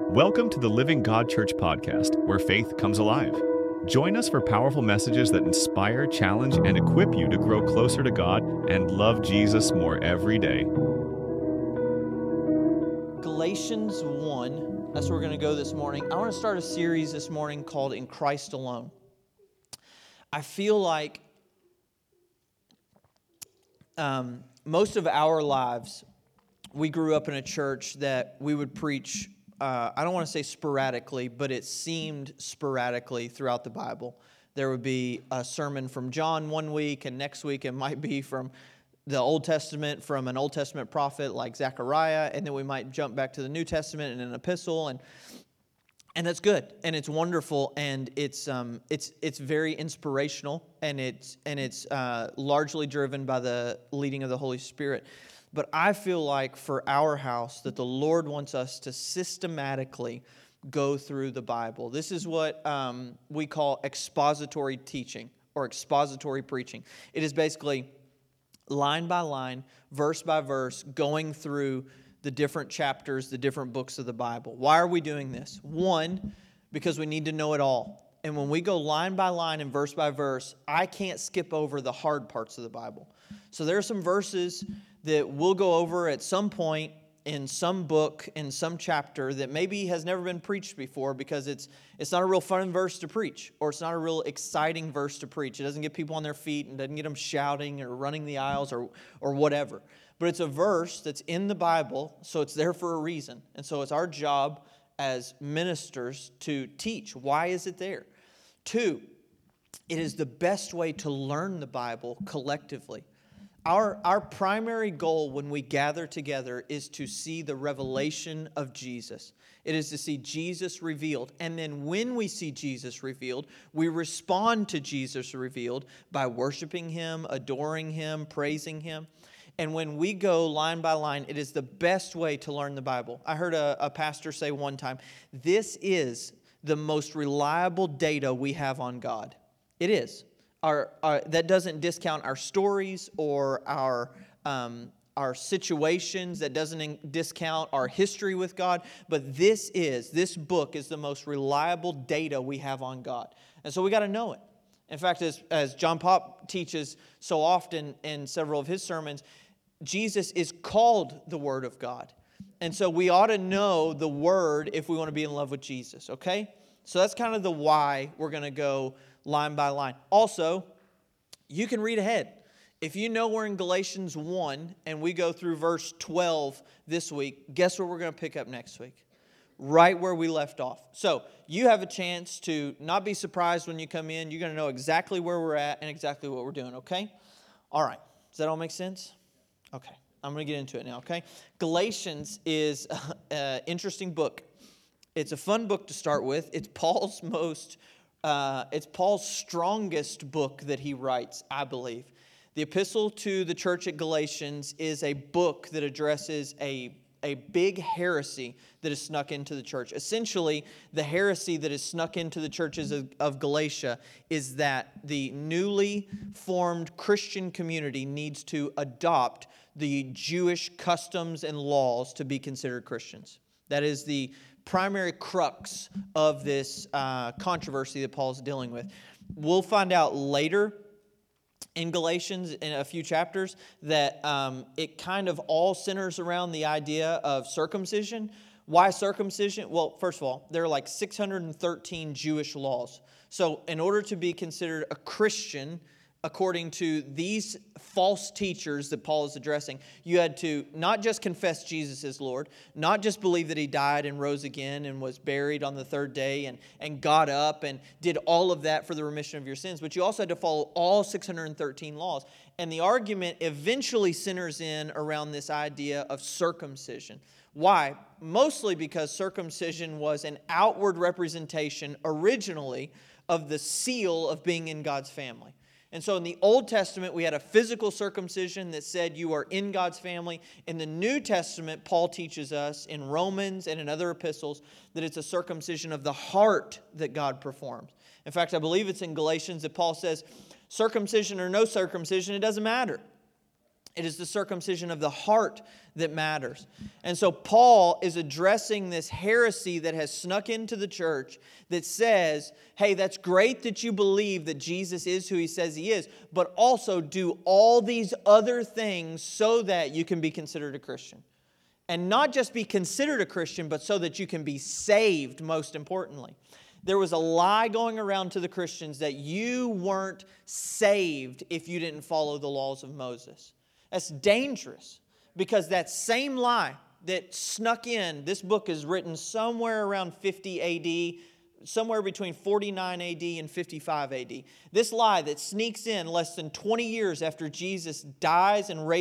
Welcome to the Living God Church podcast, where faith comes alive. Join us for powerful messages that inspire, challenge, and equip you to grow closer to God and love Jesus more every day. Galatians 1, that's where we're going to go this morning. I want to start a series this morning called In Christ Alone. I feel like most of our lives, we grew up in a church that we would preach, I don't want to say sporadically, but it seemed sporadically throughout the Bible. There would be a sermon from John one week, and next week it might be from the Old Testament, from an Old Testament prophet like Zechariah, and then we might jump back to the New Testament and an epistle, and that's good, and it's wonderful, and it's very inspirational, and it's largely driven by the leading of the Holy Spirit. But I feel like for our house that the Lord wants us to systematically go through the Bible. This is what we call expository teaching or expository preaching. It is basically line by line, verse by verse, going through the different chapters, the different books of the Bible. Why are we doing this? One, because we need to know it all. And when we go line by line and verse by verse, I can't skip over the hard parts of the Bible. So there are some verses that we'll go over at some point in some book, in some chapter that maybe has never been preached before because it's not a real fun verse to preach, or it's not a real exciting verse to preach. It doesn't get people on their feet and doesn't get them shouting or running the aisles or whatever. But it's a verse that's in the Bible, so it's there for a reason. And so it's our job as ministers to teach. Why is it there? Two, it is the best way to learn the Bible collectively. Our primary goal when we gather together is to see the revelation of Jesus. It is to see Jesus revealed. And then when we see Jesus revealed, we respond to Jesus revealed by worshiping Him, adoring Him, praising Him. And when we go line by line, it is the best way to learn the Bible. I heard a pastor say one time, this is the most reliable data we have on God. It is. That doesn't discount our stories or our situations. That doesn't discount our history with God. But this book is the most reliable data we have on God. And so we got to know it. In fact, as John Pop teaches so often in several of his sermons, Jesus is called the Word of God. And so we ought to know the Word if we want to be in love with Jesus, okay? So that's kind of the why we're going to go line by line. Also, you can read ahead. If you know we're in Galatians 1 and we go through verse 12 this week, guess where we're going to pick up next week? Right where we left off. So you have a chance to not be surprised when you come in. You're going to know exactly where we're at and exactly what we're doing, okay? All right. Does that all make sense? Okay. I'm going to get into it now, okay? Galatians is an interesting book. It's a fun book to start with. It's Paul's strongest book that he writes, I believe. The epistle to the church at Galatians is a book that addresses a big heresy that is snuck into the church. Essentially, the heresy that is snuck into the churches of Galatia is that the newly formed Christian community needs to adopt the Jewish customs and laws to be considered Christians. That is the primary crux of this controversy that Paul's dealing with. We'll find out later in Galatians, in a few chapters, that it kind of all centers around the idea of circumcision. Why circumcision? Well, first of all, there are like 613 Jewish laws. So in order to be considered a Christian, according to these false teachers that Paul is addressing, you had to not just confess Jesus as Lord, not just believe that He died and rose again and was buried on the third day and got up and did all of that for the remission of your sins, but you also had to follow all 613 laws. And the argument eventually centers in around this idea of circumcision. Why? Mostly because circumcision was an outward representation originally of the seal of being in God's family. And so in the Old Testament, we had a physical circumcision that said you are in God's family. In the New Testament, Paul teaches us in Romans and in other epistles that it's a circumcision of the heart that God performs. In fact, I believe it's in Galatians that Paul says, circumcision or no circumcision, it doesn't matter. It is the circumcision of the heart that matters. And so Paul is addressing this heresy that has snuck into the church that says, hey, that's great that you believe that Jesus is who He says He is, but also do all these other things so that you can be considered a Christian. And not just be considered a Christian, but so that you can be saved, most importantly. There was a lie going around to the Christians that you weren't saved if you didn't follow the laws of Moses. That's dangerous, because that same lie that snuck in, this book is written somewhere around 50 AD, somewhere between 49 AD and 55 AD. This lie that sneaks in less than 20 years after Jesus dies and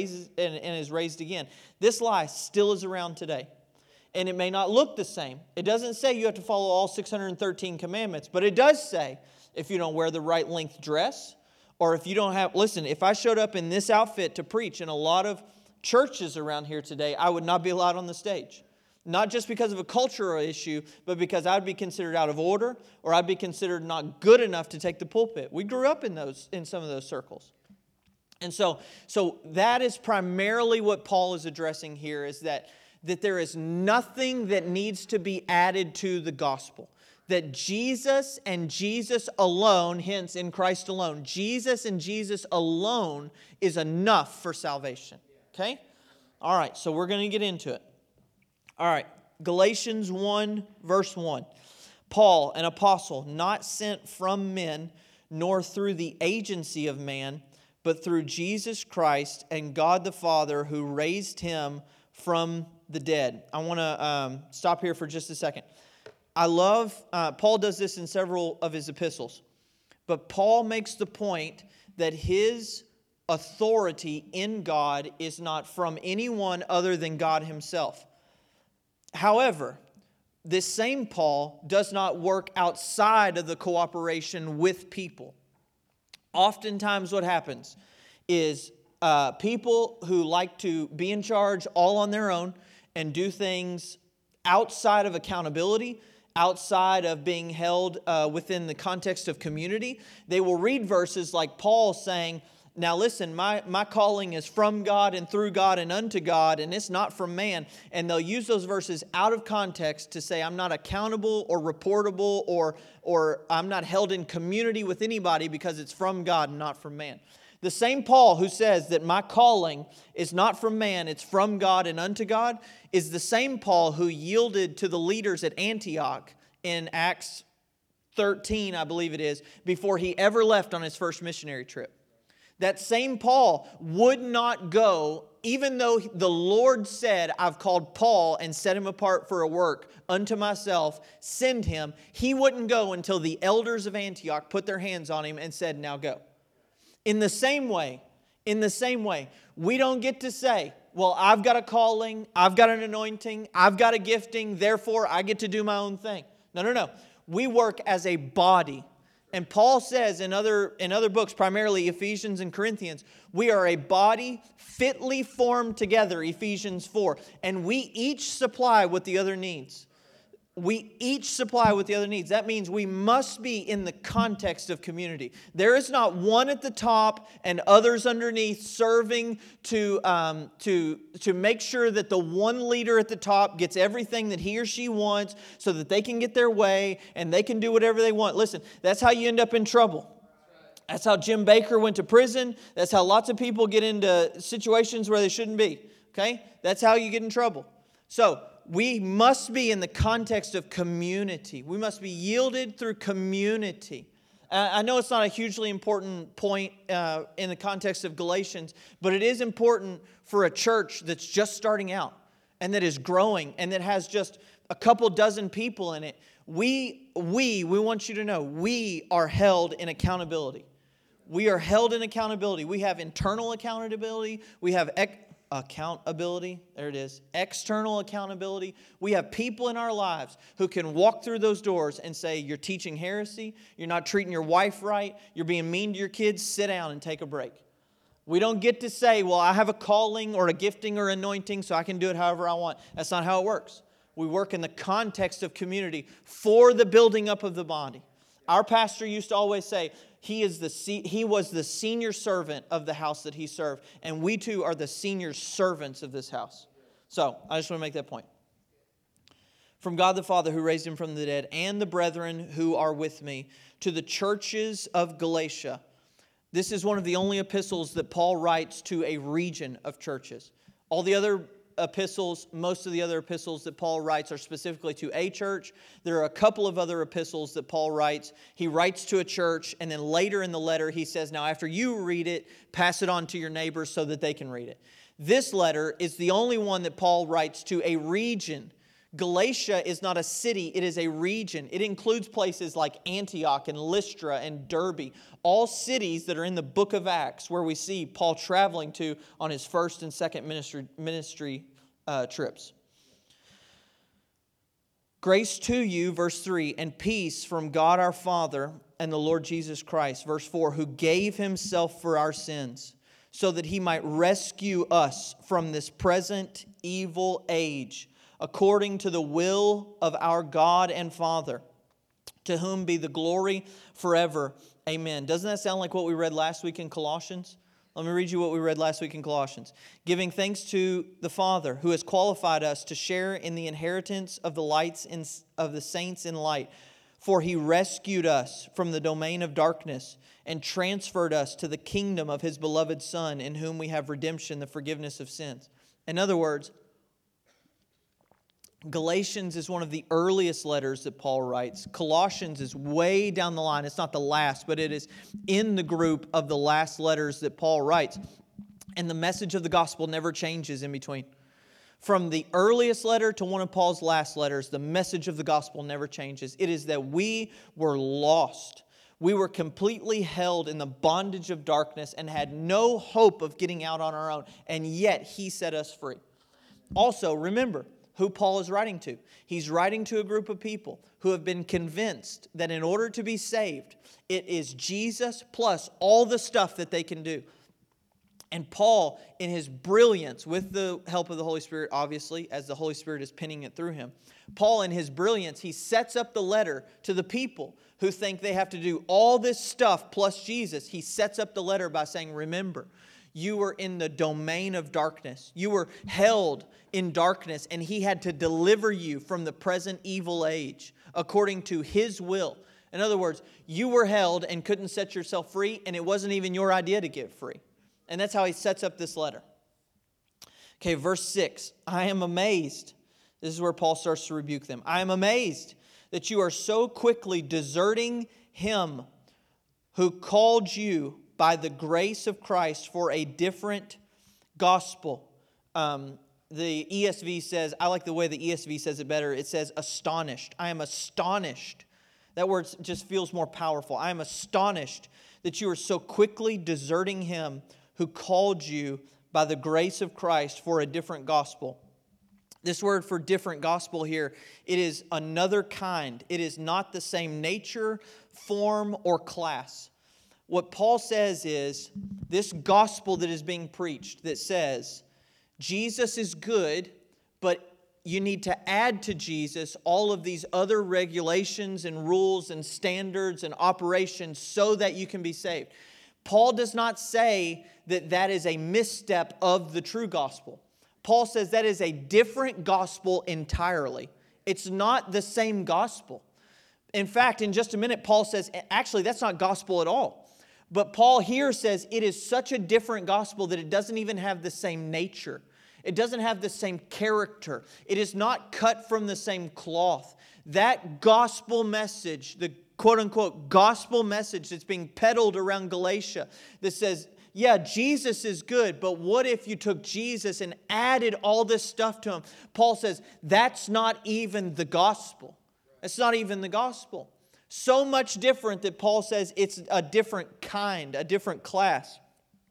is raised again, this lie still is around today. And it may not look the same. It doesn't say you have to follow all 613 commandments, but it does say if you don't wear the right length dress, or if you don't have, listen, if I showed up in this outfit to preach in a lot of churches around here today, I would not be allowed on the stage. Not just because of a cultural issue, but because I'd be considered out of order, or I'd be considered not good enough to take the pulpit. We grew up in some of those circles. And so that is primarily what Paul is addressing here, is that there is nothing that needs to be added to the gospel. That Jesus and Jesus alone, hence in Christ alone, Jesus and Jesus alone is enough for salvation. Okay? All right, so we're going to get into it. All right, Galatians 1, verse 1. Paul, an apostle, not sent from men, nor through the agency of man, but through Jesus Christ and God the Father, who raised Him from the dead. I want to stop here for just a second. I love, Paul does this in several of his epistles, but Paul makes the point that his authority in God is not from anyone other than God Himself. However, this same Paul does not work outside of the cooperation with people. Oftentimes what happens is people who like to be in charge all on their own and do things outside of accountability, outside of being held within the context of community, they will read verses like Paul saying, now listen, my calling is from God and through God and unto God, and it's not from man. And they'll use those verses out of context to say I'm not accountable or reportable or I'm not held in community with anybody because it's from God and not from man. The same Paul who says that my calling is not from man, it's from God and unto God, is the same Paul who yielded to the leaders at Antioch in Acts 13, I believe it is, before he ever left on his first missionary trip. That same Paul would not go, even though the Lord said, I've called Paul and set him apart for a work unto myself, send him. He wouldn't go until the elders of Antioch put their hands on him and said, now go. In the same way, we don't get to say, well, I've got a calling, I've got an anointing, I've got a gifting, therefore I get to do my own thing. No. We work as a body. And Paul says in other books, primarily Ephesians and Corinthians, we are a body fitly formed together, Ephesians 4. And we each supply what the other needs. That means we must be in the context of community. There is not one at the top and others underneath serving to make sure that the one leader at the top gets everything that he or she wants so that they can get their way and they can do whatever they want. Listen, that's how you end up in trouble. That's how Jim Baker went to prison. That's how lots of people get into situations where they shouldn't be. Okay? That's how you get in trouble. So, we must be in the context of community. We must be yielded through community. I know it's not a hugely important point in the context of Galatians, but it is important for a church that's just starting out and that is growing and that has just a couple dozen people in it. We want you to know, we are held in accountability. We are held in accountability. We have internal accountability. We have accountability. There it is. External accountability. We have people in our lives who can walk through those doors and say, you're teaching heresy. You're not treating your wife right. You're being mean to your kids. Sit down and take a break. We don't get to say, well, I have a calling or a gifting or anointing, so I can do it however I want. That's not how it works. We work in the context of community for the building up of the body. Our pastor used to always say, he was the senior servant of the house that he served. And we too are the senior servants of this house. So, I just want to make that point. From God the Father who raised him from the dead, and the brethren who are with me, to the churches of Galatia. This is one of the only epistles that Paul writes to a region of churches. All the other epistles, most of the other epistles that Paul writes are specifically to a church. There are a couple of other epistles that Paul writes. He writes to a church, and then later in the letter he says, now after you read it, pass it on to your neighbors so that they can read it. This letter is the only one that Paul writes to a region. Galatia is not a city, it is a region. It includes places like Antioch and Lystra and Derbe, all cities that are in the book of Acts where we see Paul traveling to on his first and second ministry trips. Grace to you, verse 3, and peace from God our Father and the Lord Jesus Christ, verse 4, who gave himself for our sins, so that he might rescue us from this present evil age, according to the will of our God and Father, to whom be the glory forever. Amen. Doesn't that sound like what we read last week in Colossians? Let me read you what we read last week in Colossians. Giving thanks to the Father, who has qualified us to share in the inheritance of the saints in light. For he rescued us from the domain of darkness and transferred us to the kingdom of his beloved Son, in whom we have redemption, the forgiveness of sins. In other words, Galatians is one of the earliest letters that Paul writes. Colossians is way down the line. It's not the last, but it is in the group of the last letters that Paul writes. And the message of the gospel never changes in between. From the earliest letter to one of Paul's last letters, the message of the gospel never changes. It is that we were lost. We were completely held in the bondage of darkness and had no hope of getting out on our own. And yet he set us free. Also, remember who Paul is writing to. He's writing to a group of people who have been convinced that in order to be saved, it is Jesus plus all the stuff that they can do. And Paul, in his brilliance, with the help of the Holy Spirit, obviously, as the Holy Spirit is penning it through him, Paul, in his brilliance, he sets up the letter to the people who think they have to do all this stuff plus Jesus. He sets up the letter by saying, remember, you were in the domain of darkness. You were held in darkness, and he had to deliver you from the present evil age according to his will. In other words, you were held and couldn't set yourself free, and it wasn't even your idea to get free. And that's how he sets up this letter. Okay, verse 6. I am amazed. This is where Paul starts to rebuke them. I am amazed that you are so quickly deserting him who called you by the grace of Christ for a different gospel. The ESV says, I like the way the ESV says it better. It says astonished. I am astonished. That word just feels more powerful. I am astonished that you are so quickly deserting him who called you by the grace of Christ for a different gospel. This word for different gospel here, it is another kind. It is not the same nature, form, or class. What Paul says is this gospel that is being preached that says Jesus is good, but you need to add to Jesus all of these other regulations and rules and standards and operations so that you can be saved. Paul does not say that that is a misstep of the true gospel. Paul says that is a different gospel entirely. It's not the same gospel. In fact, in just a minute, Paul says, actually, that's not gospel at all. But Paul here says it is such a different gospel that it doesn't even have the same nature. It doesn't have the same character. It is not cut from the same cloth. That gospel message, the quote-unquote gospel message that's being peddled around Galatia that says, yeah, Jesus is good, but what if you took Jesus and added all this stuff to him? Paul says, that's not even the gospel. It's not even the gospel. So much different that Paul says it's a different kind, a different class.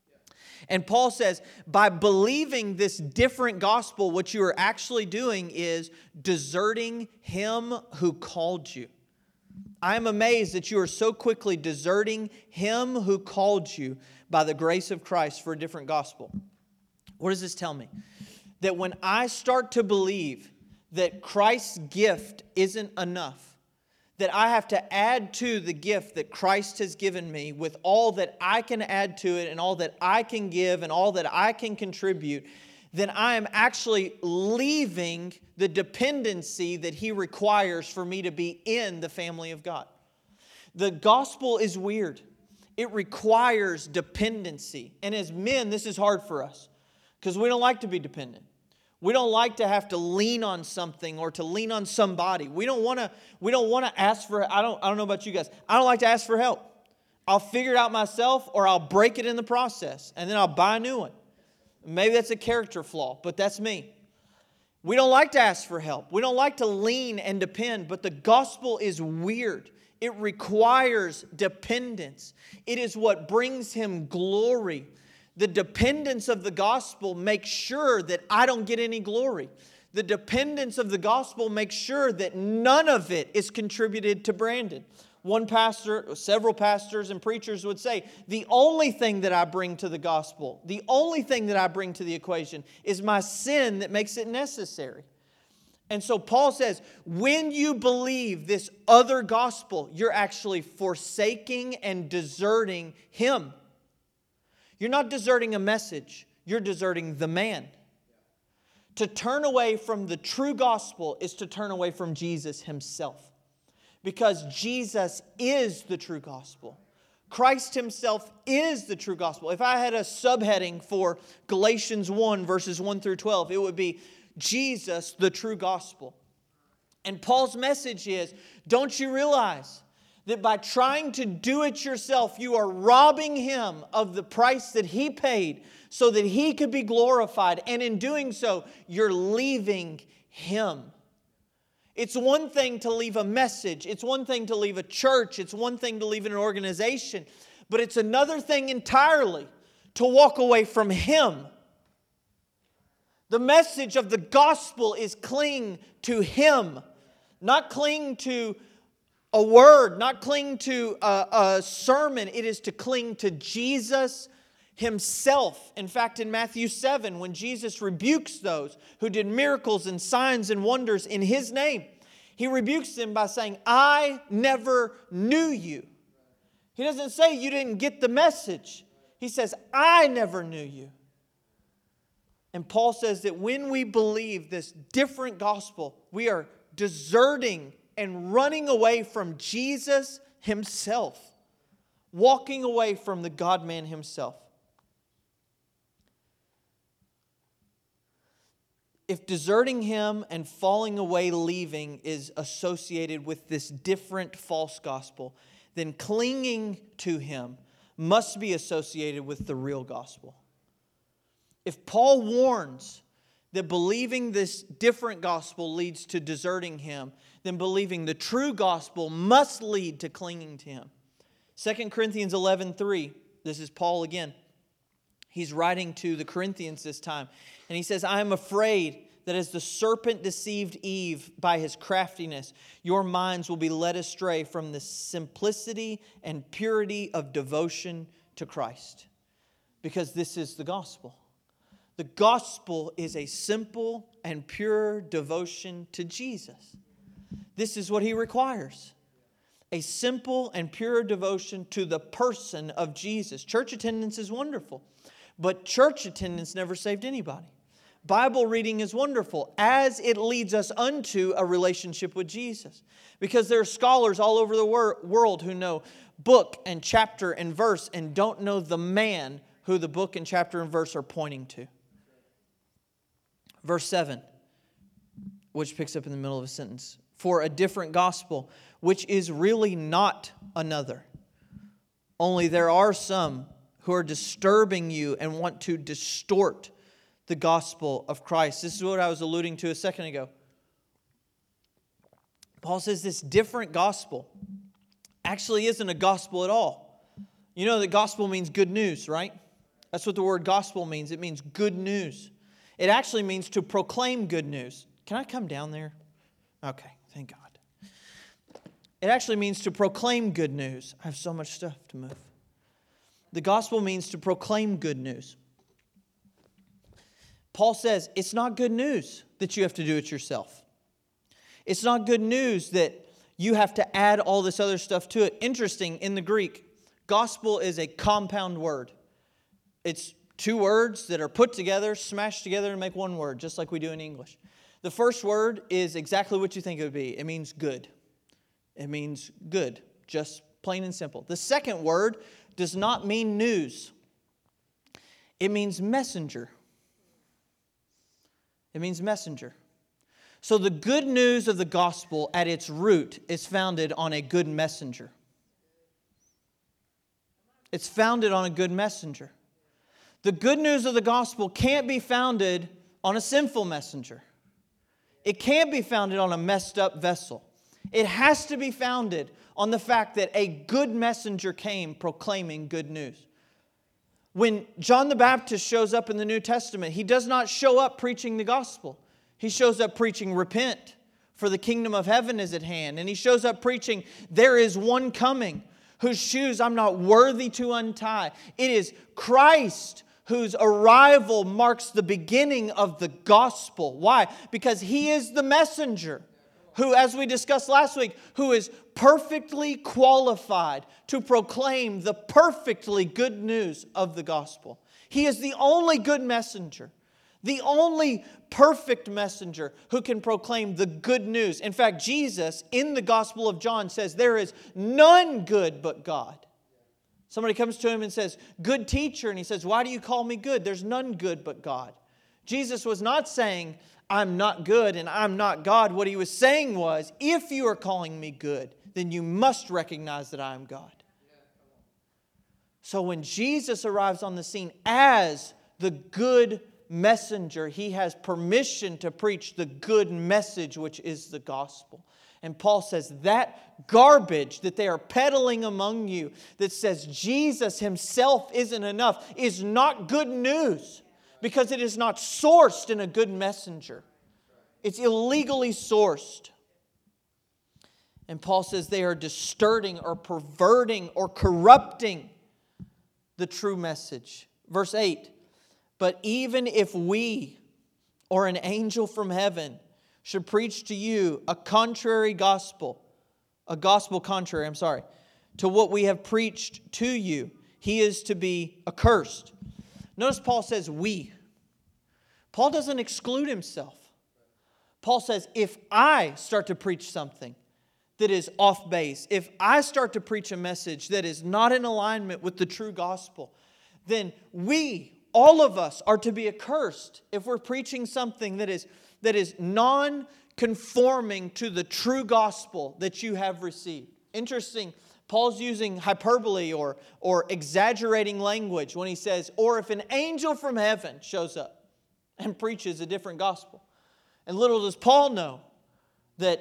And Paul says, by believing this different gospel, what you are actually doing is deserting him who called you. I am amazed that you are so quickly deserting him who called you by the grace of Christ for a different gospel. What does this tell me? That when I start to believe that Christ's gift isn't enough, that I have to add to the gift that Christ has given me with all that I can add to it and all that I can give and all that I can contribute, then I am actually leaving the dependency that He requires for me to be in the family of God. The gospel is weird. It requires dependency. And as men, this is hard for us because we don't like to be dependent. We don't like to have to lean on something or to lean on somebody. We don't want to ask for, I don't know about you guys. I don't like to ask for help. I'll figure it out myself or I'll break it in the process and then I'll buy a new one. Maybe that's a character flaw, but that's me. We don't like to ask for help. We don't like to lean and depend, but the gospel is weird. It requires dependence. It is what brings Him glory. The dependence of the gospel makes sure that I don't get any glory. The dependence of the gospel makes sure that none of it is contributed to Brandon. One pastor, several pastors and preachers would say, the only thing that I bring to the gospel, the only thing that I bring to the equation is my sin that makes it necessary. And so Paul says, when you believe this other gospel, you're actually forsaking and deserting Him. You're not deserting a message, you're deserting the man. To turn away from the true gospel is to turn away from Jesus Himself. Because Jesus is the true gospel. Christ Himself is the true gospel. If I had a subheading for Galatians 1, verses 1 through 12, it would be Jesus, the true gospel. And Paul's message is, don't you realize that by trying to do it yourself, you are robbing Him of the price that He paid so that He could be glorified. And in doing so, you're leaving Him. It's one thing to leave a message. It's one thing to leave a church. It's one thing to leave an organization. But it's another thing entirely to walk away from Him. The message of the gospel is cling to Him. Not cling to a word, not cling to a sermon. It is to cling to Jesus Himself. In fact, in Matthew 7, when Jesus rebukes those who did miracles and signs and wonders in His name, He rebukes them by saying, I never knew you. He doesn't say you didn't get the message. He says, I never knew you. And Paul says that when we believe this different gospel, we are deserting and running away from Jesus Himself, walking away from the God-man Himself. If deserting Him and falling away, leaving, is associated with this different false gospel, then clinging to Him must be associated with the real gospel. If Paul warns that believing this different gospel leads to deserting Him, then believing the true gospel must lead to clinging to Him. 2 Corinthians 11:3, this is Paul again. He's writing to the Corinthians this time. And he says, I am afraid that as the serpent deceived Eve by his craftiness, your minds will be led astray from the simplicity and purity of devotion to Christ. Because this is the gospel. The gospel is a simple and pure devotion to Jesus. This is what He requires. A simple and pure devotion to the person of Jesus. Church attendance is wonderful, but church attendance never saved anybody. Bible reading is wonderful as it leads us unto a relationship with Jesus. Because there are scholars all over the world who know book and chapter and verse and don't know the man who the book and chapter and verse are pointing to. Verse 7, which picks up in the middle of a sentence. For a different gospel, which is really not another. Only there are some who are disturbing you and want to distort the gospel of Christ. This is what I was alluding to a second ago. Paul says this different gospel actually isn't a gospel at all. You know that gospel means good news, right? That's what the word gospel means. It means good news. It actually means to proclaim good news. Can I come down there? Okay, thank God. It actually means to proclaim good news. I have so much stuff to move. The gospel means to proclaim good news. Paul says it's not good news that you have to do it yourself. It's not good news that you have to add all this other stuff to it. Interesting, in the Greek, gospel is a compound word. It's two words that are put together, smashed together to make one word, just like we do in English. The first word is exactly what you think it would be. It means good. It means good, just plain and simple. The second word does not mean news. It means messenger. It means messenger. So the good news of the gospel at its root is founded on a good messenger. It's founded on a good messenger. The good news of the gospel can't be founded on a sinful messenger. It can't be founded on a messed up vessel. It has to be founded on the fact that a good messenger came proclaiming good news. When John the Baptist shows up in the New Testament, he does not show up preaching the gospel. He shows up preaching, repent, for the kingdom of heaven is at hand. And he shows up preaching, there is one coming, whose shoes I'm not worthy to untie. It is Christ whose arrival marks the beginning of the gospel. Why? Because He is the messenger who, as we discussed last week, who is perfectly qualified to proclaim the perfectly good news of the gospel. He is the only good messenger, the only perfect messenger who can proclaim the good news. In fact, Jesus in the Gospel of John says there is none good but God. Somebody comes to Him and says, good teacher, and He says, why do you call me good? There's none good but God. Jesus was not saying, I'm not good and I'm not God. What He was saying was, if you are calling me good, then you must recognize that I am God. So when Jesus arrives on the scene as the good messenger, He has permission to preach the good message, which is the gospel. And Paul says that garbage that they are peddling among you that says Jesus Himself isn't enough is not good news, because it is not sourced in a good messenger. It's illegally sourced. And Paul says they are distorting or perverting or corrupting the true message. Verse 8, but even if we or an angel from heaven should preach to you a gospel contrary to what we have preached to you, he is to be accursed. Notice Paul says we. Paul doesn't exclude himself. Paul says, if I start to preach something that is off base, if I start to preach a message that is not in alignment with the true gospel, then we, all of us, are to be accursed if we're preaching something that is non-conforming to the true gospel that you have received. Interesting, Paul's using hyperbole or exaggerating language when he says, or if an angel from heaven shows up and preaches a different gospel. And little does Paul know that,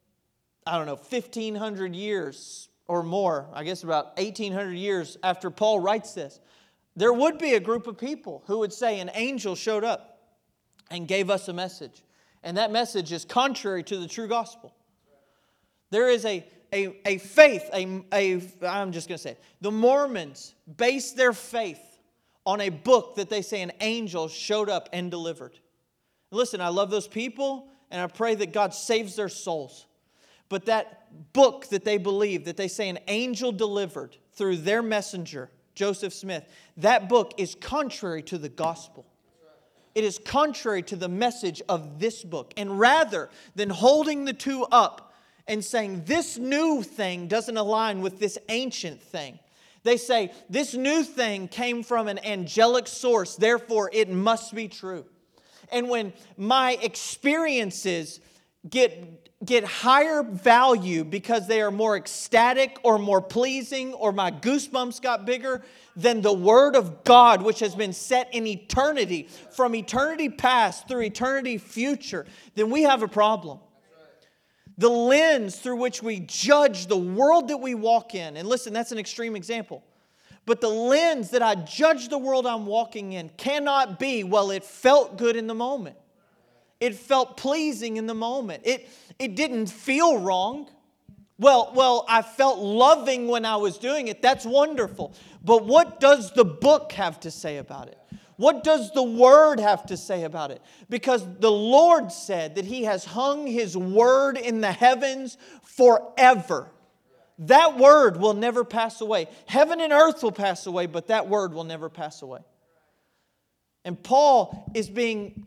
1,500 years or more, I guess about 1,800 years after Paul writes this, there would be a group of people who would say an angel showed up and gave us a message. And that message is contrary to the true gospel. There is a faith, I'm just going to say it. The Mormons base their faith on a book that they say an angel showed up and delivered. Listen, I love those people, and I pray that God saves their souls. But that book that they believe, that they say an angel delivered through their messenger, Joseph Smith, that book is contrary to the gospel. It is contrary to the message of this book. And rather than holding the two up and saying this new thing doesn't align with this ancient thing, they say this new thing came from an angelic source, therefore it must be true. And when my experiences get higher value because they are more ecstatic or more pleasing, or my goosebumps got bigger than the Word of God, which has been set in eternity, from eternity past through eternity future, then we have a problem. The lens through which we judge the world that we walk in, and listen, that's an extreme example, but the lens that I judge the world I'm walking in cannot be, well, it felt good in the moment. It felt pleasing in the moment. It didn't feel wrong. Well, I felt loving when I was doing it. That's wonderful. But what does the book have to say about it? What does the Word have to say about it? Because the Lord said that He has hung His Word in the heavens forever. That Word will never pass away. Heaven and earth will pass away, but that Word will never pass away. And Paul is being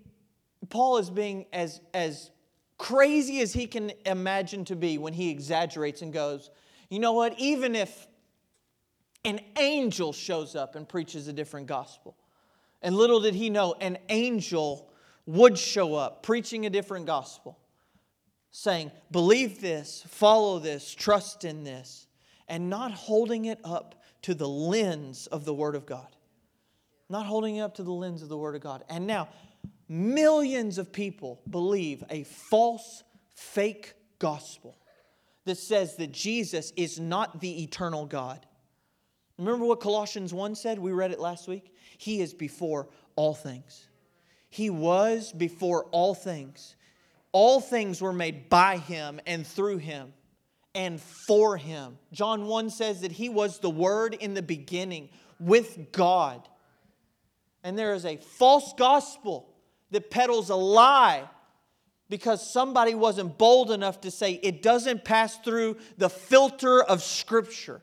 as crazy as he can imagine to be when he exaggerates and goes, you know what, even if an angel shows up and preaches a different gospel, and little did he know, an angel would show up preaching a different gospel, saying, believe this, follow this, trust in this, and not holding it up to the lens of the Word of God. Not holding it up to the lens of the Word of God. And now, millions of people believe a false, fake gospel that says that Jesus is not the eternal God. Remember what Colossians 1 said? We read it last week. He is before all things. He was before all things. All things were made by Him and through Him and for Him. John 1 says that He was the Word in the beginning with God. And there is a false gospel that peddles a lie because somebody wasn't bold enough to say it doesn't pass through the filter of Scripture.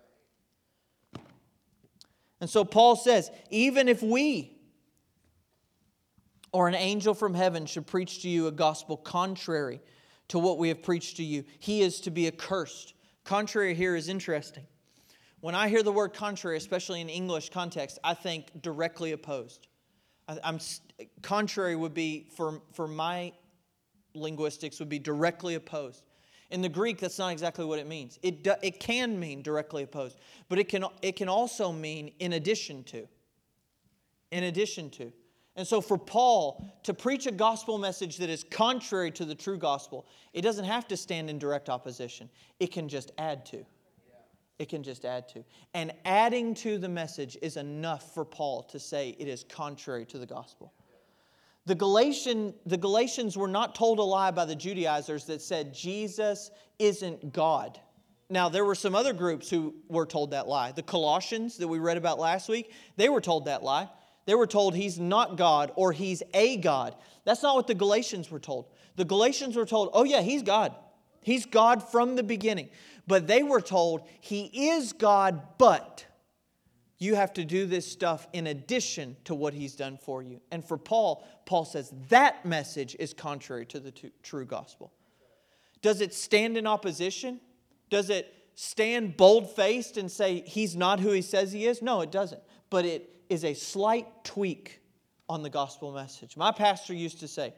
And so Paul says, even if we or an angel from heaven should preach to you a gospel contrary to what we have preached to you, he is to be accursed. Contrary here is interesting. When I hear the word contrary, especially in English context, I think directly opposed. Contrary would be, for my linguistics, would be directly opposed. In the Greek, that's not exactly what it means. It can mean directly opposed, but it can also mean in addition to. In addition to. And so for Paul to preach a gospel message that is contrary to the true gospel, it doesn't have to stand in direct opposition. It can just add to. It can just add to. And adding to the message is enough for Paul to say it is contrary to the gospel. The Galatians were not told a lie by the Judaizers that said Jesus isn't God. Now, there were some other groups who were told that lie. The Colossians that we read about last week, they were told that lie. They were told He's not God or He's a God. That's not what the Galatians were told. The Galatians were told, oh yeah, He's God. He's God from the beginning. But they were told He is God, but you have to do this stuff in addition to what He's done for you. And for Paul says that message is contrary to the true gospel. Does it stand in opposition? Does it stand bold-faced and say He's not who He says He is? No, it doesn't. But it is a slight tweak on the gospel message. My pastor used to say,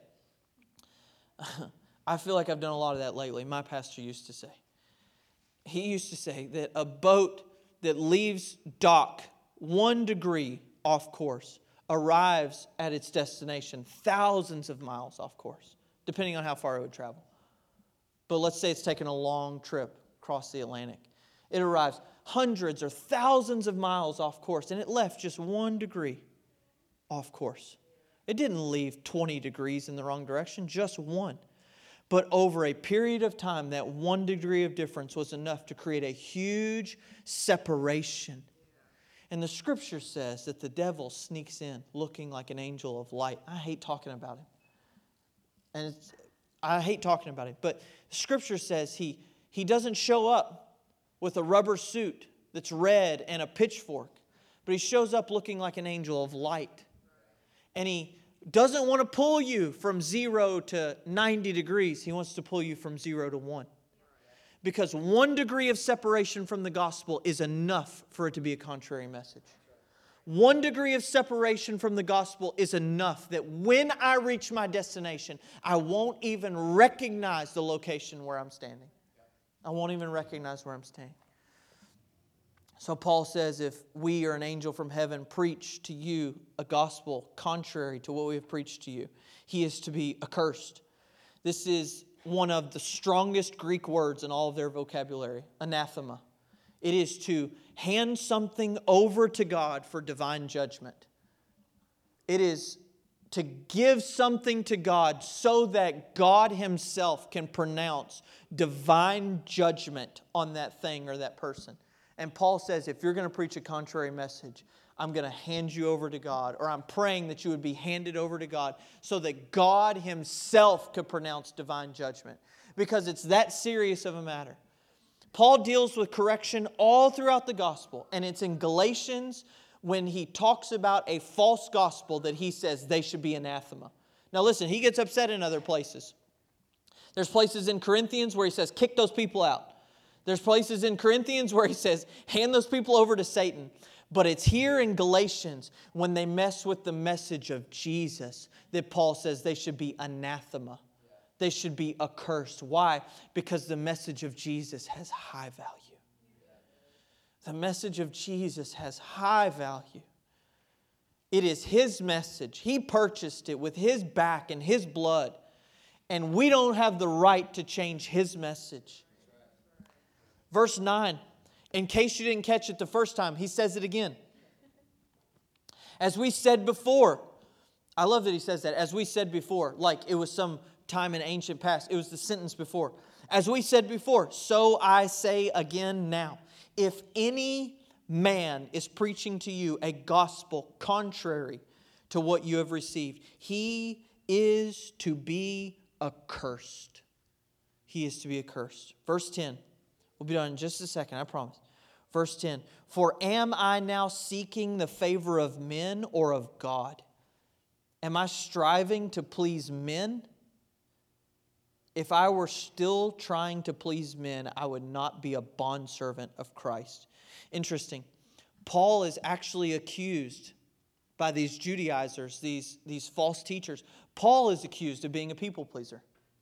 I feel like I've done a lot of that lately. My pastor used to say, he used to say that a boat that leaves dock 1 degree off course arrives at its destination thousands of miles off course, depending on how far it would travel. But let's say it's taken a long trip across the Atlantic. It arrives hundreds or thousands of miles off course, and it left just 1 degree off course. It didn't leave 20 degrees in the wrong direction, just 1. But over a period of time, that 1 degree of difference was enough to create a huge separation. And the Scripture says that the devil sneaks in looking like an angel of light. I hate talking about him. But Scripture says he doesn't show up with a rubber suit that's red and a pitchfork. But he shows up looking like an angel of light. And he doesn't want to pull you from 0 to 90 degrees. He wants to pull you from 0 to 1. Because 1 degree of separation from the gospel is enough for it to be a contrary message. 1 degree of separation from the gospel is enough that when I reach my destination, I won't even recognize the location where I'm standing. I won't even recognize where I'm standing. So Paul says, if we or an angel from heaven preach to you a gospel contrary to what we have preached to you, he is to be accursed. This is one of the strongest Greek words in all of their vocabulary, anathema. It is to hand something over to God for divine judgment. It is to give something to God so that God Himself can pronounce divine judgment on that thing or that person. And Paul says, if you're going to preach a contrary message, I'm going to hand you over to God, or I'm praying that you would be handed over to God so that God Himself could pronounce divine judgment, because it's that serious of a matter. Paul deals with correction all throughout the gospel, and it's in Galatians when he talks about a false gospel that he says they should be anathema. Now listen, he gets upset in other places. There's places in Corinthians where he says, kick those people out. There's places in Corinthians where he says, hand those people over to Satan. But it's here in Galatians when they mess with the message of Jesus that Paul says they should be anathema. They should be accursed. Why? Because the message of Jesus has high value. The message of Jesus has high value. It is His message. He purchased it with His back and His blood. And we don't have the right to change His message. Verse 9. In case you didn't catch it the first time, he says it again. As we said before. I love that he says that. As we said before. Like it was some time in ancient past. It was the sentence before. As we said before, so I say again now. If any man is preaching to you a gospel contrary to what you have received, he is to be accursed. He is to be accursed. Verse 10. We'll be done in just a second, I promise. Verse 10. For am I now seeking the favor of men or of God? Am I striving to please men? If I were still trying to please men, I would not be a bondservant of Christ. Interesting. Paul is actually accused by these Judaizers, these false teachers. Paul is accused of being a people pleaser.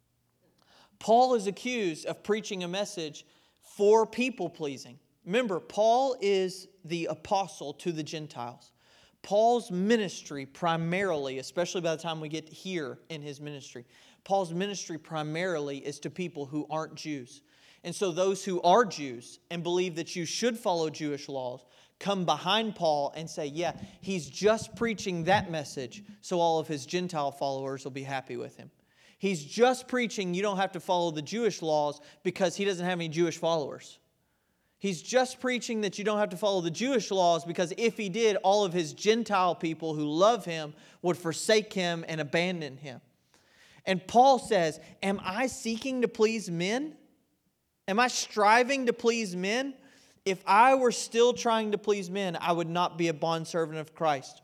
Paul is accused of preaching a message for people pleasing. Remember, Paul is the apostle to the Gentiles. Paul's ministry primarily, especially by the time we get here in his ministry, Paul's ministry primarily is to people who aren't Jews. And so those who are Jews and believe that you should follow Jewish laws come behind Paul and say, yeah, he's just preaching that message so all of his Gentile followers will be happy with him. He's just preaching you don't have to follow the Jewish laws because he doesn't have any Jewish followers. He's just preaching that you don't have to follow the Jewish laws because if he did, all of his Gentile people who love him would forsake him and abandon him. And Paul says, am I seeking to please men? Am I striving to please men? If I were still trying to please men, I would not be a bondservant of Christ.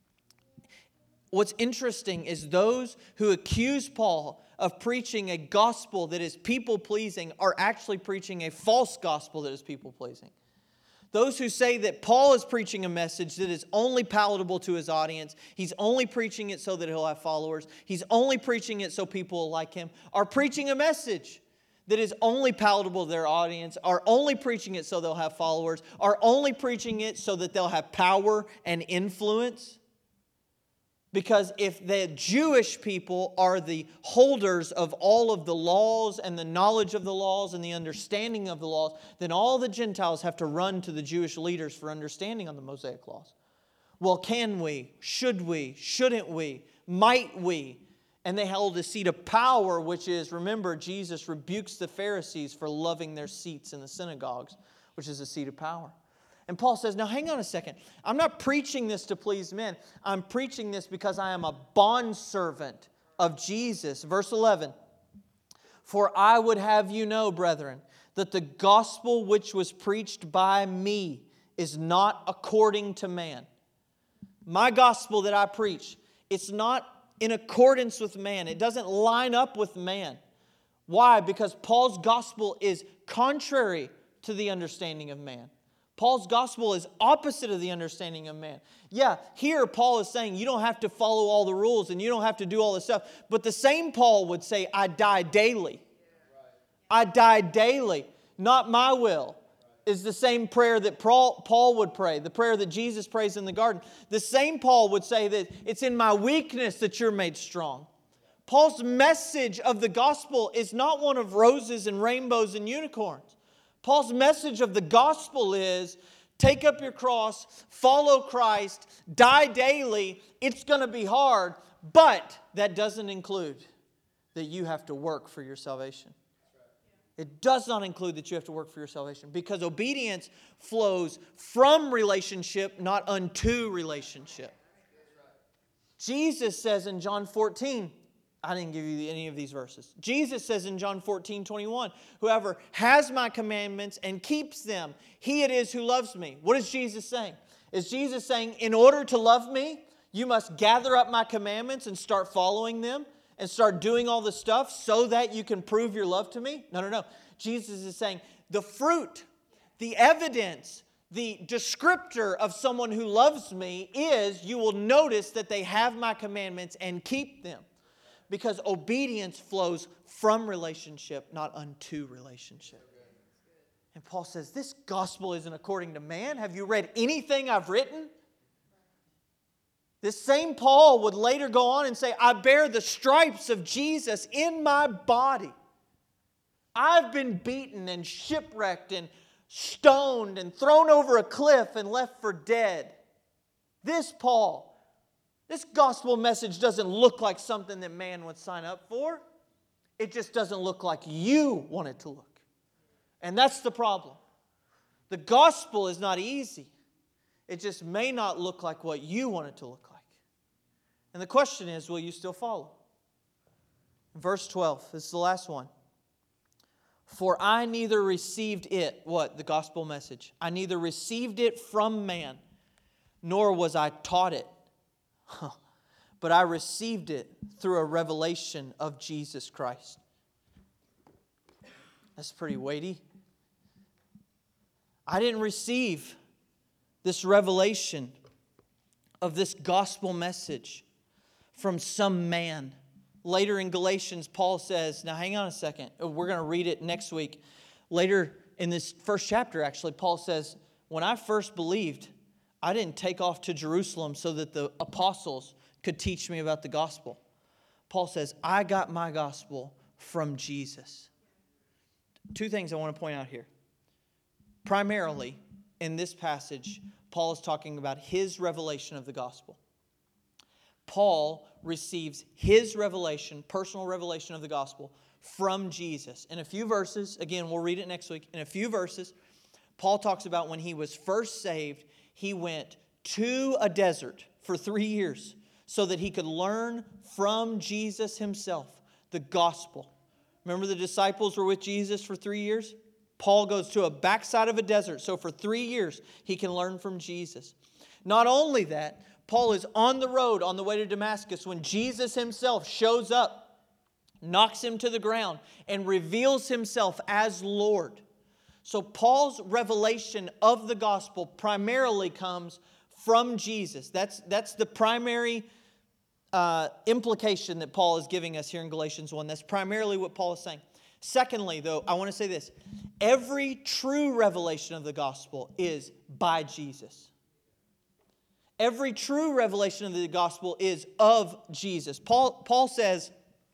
What's interesting is those who accuse Paul of preaching a gospel that is people-pleasing are actually preaching a false gospel that is people-pleasing. Those who say that Paul is preaching a message that is only palatable to his audience, he's only preaching it so that he'll have followers, he's only preaching it so people will like him, are preaching a message that is only palatable to their audience, are only preaching it so they'll have followers, are only preaching it so that they'll have power and influence. Because if the Jewish people are the holders of all of the laws and the knowledge of the laws and the understanding of the laws, then all the Gentiles have to run to the Jewish leaders for understanding on the Mosaic laws. Well, can we? Should we? Shouldn't we? Might we? And they held a seat of power, which is, remember, Jesus rebukes the Pharisees for loving their seats in the synagogues, which is a seat of power. And Paul says, now hang on a second. I'm not preaching this to please men. I'm preaching this because I am a bondservant of Jesus. Verse 11. For I would have you know, brethren, that the gospel which was preached by me is not according to man. My gospel that I preach, it's not in accordance with man. It doesn't line up with man. Why? Because Paul's gospel is contrary to the understanding of man. Paul's gospel is opposite of the understanding of man. Yeah, here Paul is saying you don't have to follow all the rules and you don't have to do all this stuff. But the same Paul would say, I die daily. I die daily. Not my will is the same prayer that Paul would pray, the prayer that Jesus prays in the garden. The same Paul would say that it's in my weakness that you're made strong. Paul's message of the gospel is not one of roses and rainbows and unicorns. Paul's message of the gospel is, take up your cross, follow Christ, die daily. It's going to be hard, but that doesn't include that you have to work for your salvation. It does not include that you have to work for your salvation, because obedience flows from relationship, not unto relationship. Jesus says in John 14, I didn't give you any of these verses. Jesus says in John 14:21, whoever has my commandments and keeps them, he it is who loves me. What is Jesus saying? Is Jesus saying, in order to love me, you must gather up my commandments and start following them and start doing all the stuff so that you can prove your love to me? No. Jesus is saying the fruit, the evidence, the descriptor of someone who loves me is you will notice that they have my commandments and keep them. Because obedience flows from relationship, not unto relationship. And Paul says, this gospel isn't according to man. Have you read anything I've written? This same Paul would later go on and say, I bear the stripes of Jesus in my body. I've been beaten and shipwrecked and stoned and thrown over a cliff and left for dead. This Paul, this gospel message doesn't look like something that man would sign up for. It just doesn't look like you want it to look. And that's the problem. The gospel is not easy. It just may not look like what you want it to look like. And the question is, will you still follow? Verse 12, this is the last one. For I neither received it, what? The gospel message. I neither received it from man, nor was I taught it. But I received it through a revelation of Jesus Christ. That's pretty weighty. I didn't receive this revelation of this gospel message from some man. Later in Galatians, Paul says, now hang on a second. We're going to read it next week. Later in this first chapter, actually, Paul says, when I first believed, I didn't take off to Jerusalem so that the apostles could teach me about the gospel. Paul says, I got my gospel from Jesus. Two things I want to point out here. Primarily, in this passage, Paul is talking about his revelation of the gospel. Paul receives his revelation, personal revelation of the gospel from Jesus. In a few verses, again, we'll read it next week. In a few verses, Paul talks about when he was first saved, he went to a desert for 3 years so that he could learn from Jesus himself the gospel. Remember the disciples were with Jesus for 3 years? Paul goes to a backside of a desert. So for 3 years, he can learn from Jesus. Not only that, Paul is on the road on the way to Damascus when Jesus himself shows up, knocks him to the ground, and reveals himself as Lord. So Paul's revelation of the gospel primarily comes from Jesus. That's the primary implication that Paul is giving us here in Galatians 1. That's primarily what Paul is saying. Secondly, though, I want to say this. Every true revelation of the gospel is by Jesus. Every true revelation of the gospel is of Jesus. Paul says,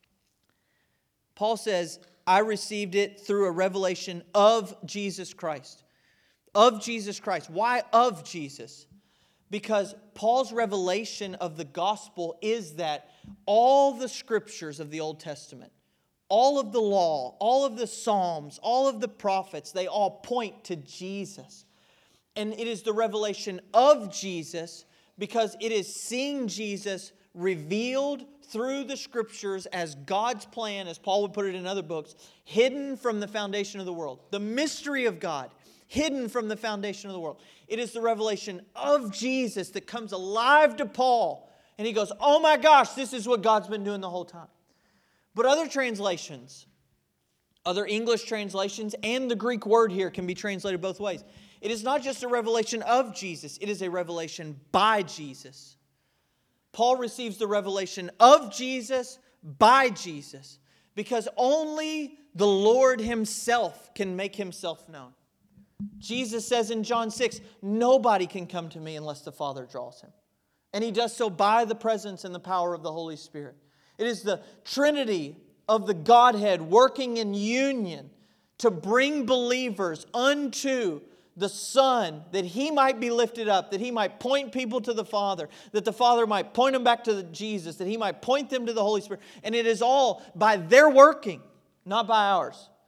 I received it through a revelation of Jesus Christ. Of Jesus Christ. Why of Jesus? Because Paul's revelation of the gospel is that all the scriptures of the Old Testament, all of the law, all of the Psalms, all of the prophets, they all point to Jesus. And it is the revelation of Jesus because it is seeing Jesus revealed through the scriptures as God's plan, as Paul would put it in other books, hidden from the foundation of the world. The mystery of God, hidden from the foundation of the world. It is the revelation of Jesus that comes alive to Paul. And he goes, oh my gosh, this is what God's been doing the whole time. But other translations, other English translations, and the Greek word here can be translated both ways. It is not just a revelation of Jesus, it is a revelation by Jesus. Paul receives the revelation of Jesus by Jesus because only the Lord himself can make himself known. Jesus says in John 6, nobody can come to me unless the Father draws him. And he does so by the presence and the power of the Holy Spirit. It is the Trinity of the Godhead working in union to bring believers unto the Son, that He might be lifted up, that He might point people to the Father, that the Father might point them back to Jesus, that He might point them to the Holy Spirit. And it is all by their working, not by ours.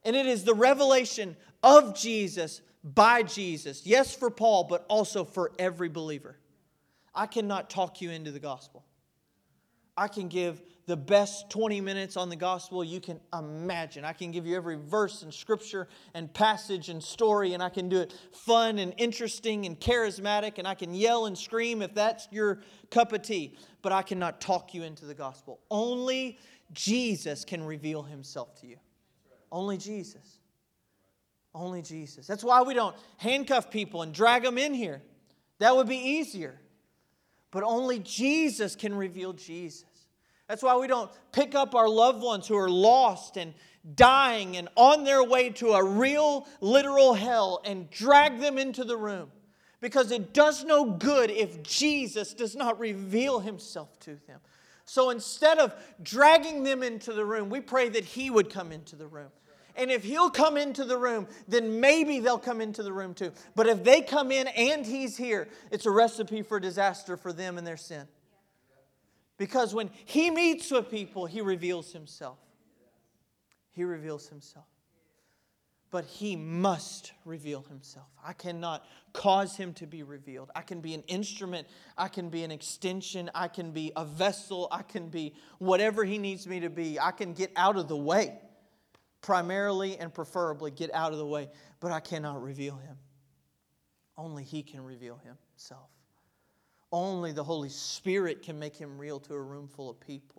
And it is the revelation of Jesus by Jesus. Yes, for Paul, but also for every believer. I cannot talk you into the gospel. I can give the best 20 minutes on the gospel you can imagine. I can give you every verse and scripture and passage and story, and I can do it fun and interesting and charismatic, and I can yell and scream if that's your cup of tea. But I cannot talk you into the gospel. Only Jesus can reveal Himself to you. Only Jesus. Only Jesus. That's why we don't handcuff people and drag them in here. That would be easier. But only Jesus can reveal Jesus. That's why we don't pick up our loved ones who are lost and dying and on their way to a real, literal hell and drag them into the room. Because it does no good if Jesus does not reveal Himself to them. So instead of dragging them into the room, we pray that He would come into the room. And if He'll come into the room, then maybe they'll come into the room too. But if they come in and He's here, it's a recipe for disaster for them and their sin. Because when He meets with people, He reveals Himself. He reveals Himself. But He must reveal Himself. I cannot cause Him to be revealed. I can be an instrument. I can be an extension. I can be a vessel. I can be whatever He needs me to be. I can get out of the way. Primarily and preferably get out of the way. But I cannot reveal Him. Only He can reveal Himself. Only the Holy Spirit can make Him real to a room full of people.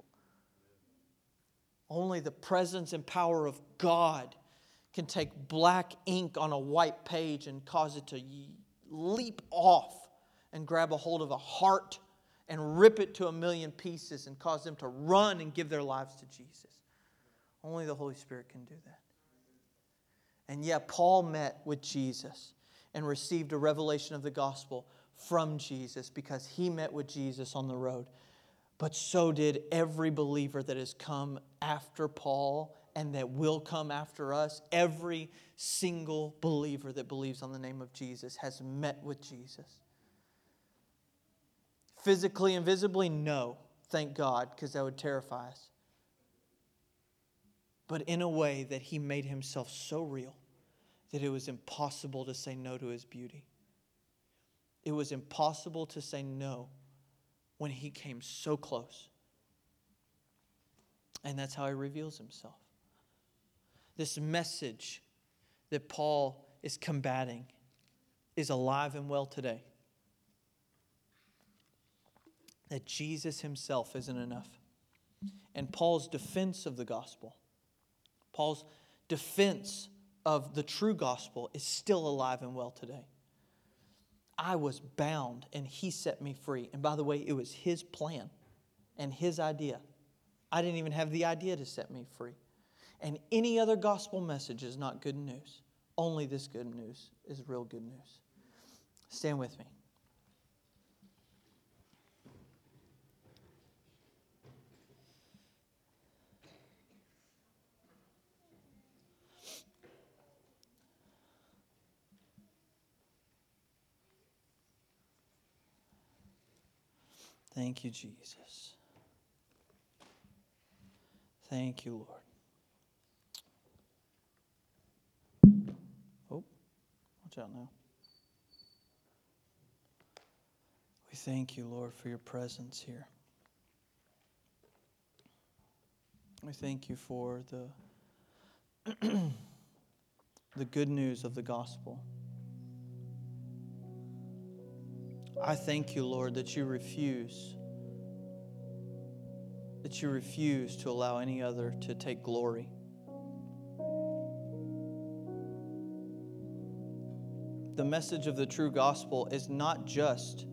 Only the presence and power of God can take black ink on a white page and cause it to leap off and grab a hold of a heart and rip it to a million pieces and cause them to run and give their lives to Jesus. Only the Holy Spirit can do that. And yet Paul met with Jesus and received a revelation of the gospel from Jesus because he met with Jesus on the road. But so did every believer that has come after Paul and that will come after us. Every single believer that believes on the name of Jesus has met with Jesus. Physically and visibly, no. Thank God, because that would terrify us. But in a way that He made Himself so real that it was impossible to say no to His beauty. It was impossible to say no when He came so close. And that's how He reveals Himself. This message that Paul is combating is alive and well today. That Jesus Himself isn't enough. And Paul's defense of the gospel, Paul's defense of the true gospel is still alive and well today. I was bound and He set me free. And by the way, it was His plan and His idea. I didn't even have the idea to set me free. And any other gospel message is not good news. Only this good news is real good news. Stand with me. Thank you, Jesus. Thank you, Lord. Oh, watch out now. We thank you, Lord, for your presence here. We thank you for the good news of the gospel. I thank you, Lord, that you refuse to allow any other to take glory. The message of the true gospel is not just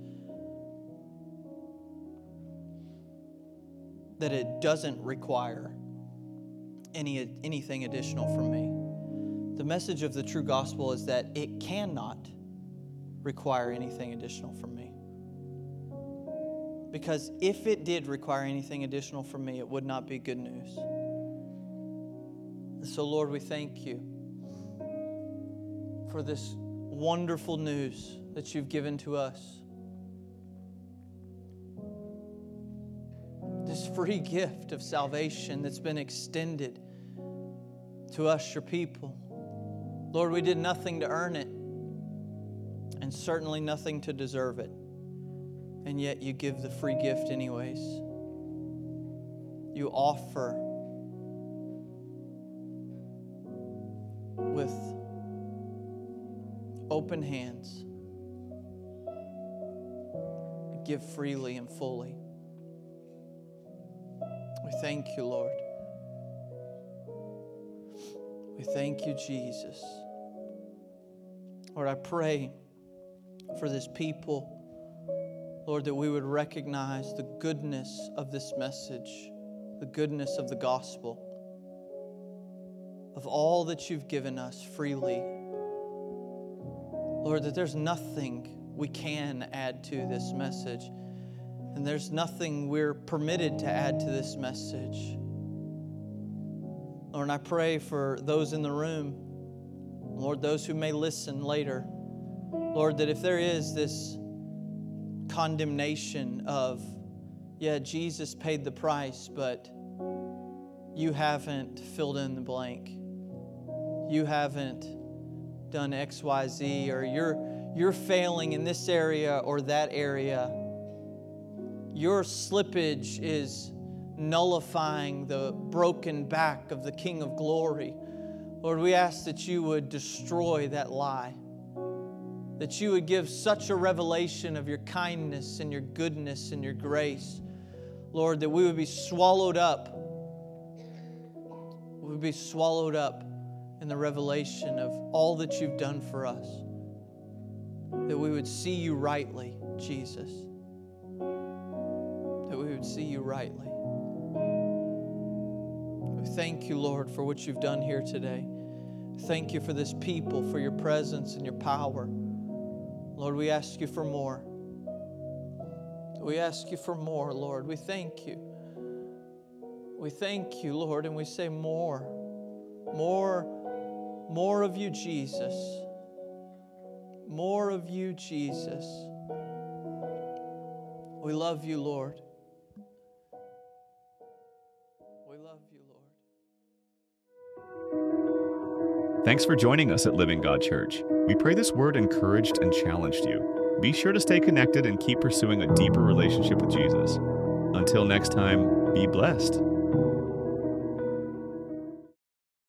that it doesn't require anything additional from me. The message of the true gospel is that it cannot require anything additional from me. Because if it did require anything additional from me, it would not be good news. And so, Lord, we thank you for this wonderful news that you've given to us. This free gift of salvation that's been extended to us, your people. Lord, we did nothing to earn it, and certainly nothing to deserve it. And yet you give the free gift anyways. You offer with open hands. Give freely and fully. We thank you, Lord. We thank you, Jesus. Lord, I pray for this people, Lord, that we would recognize the goodness of this message, the goodness of the gospel, of all that you've given us freely. Lord, that there's nothing we can add to this message, and there's nothing we're permitted to add to this message. Lord, and I pray for those in the room, Lord, those who may listen later, Lord, that if there is this condemnation of, yeah, Jesus paid the price, but you haven't filled in the blank. You haven't done X, Y, Z, or you're failing in this area or that area. Your slippage is nullifying the broken back of the King of Glory. Lord, we ask that you would destroy that lie, that you would give such a revelation of your kindness and your goodness and your grace, Lord, that we would be swallowed up. We would be swallowed up in the revelation of all that you've done for us, that we would see you rightly, Jesus, that we would see you rightly. We thank you, Lord, for what you've done here today. Thank you for this people, for your presence and your power. Lord, we ask you for more. We ask you for more, Lord. We thank you. We thank you, Lord, and we say more. More of you, Jesus. More of you, Jesus. We love you, Lord. We love you, Lord. Thanks for joining us at Living God Church. We pray this word encouraged and challenged you. Be sure to stay connected and keep pursuing a deeper relationship with Jesus. Until next time, be blessed.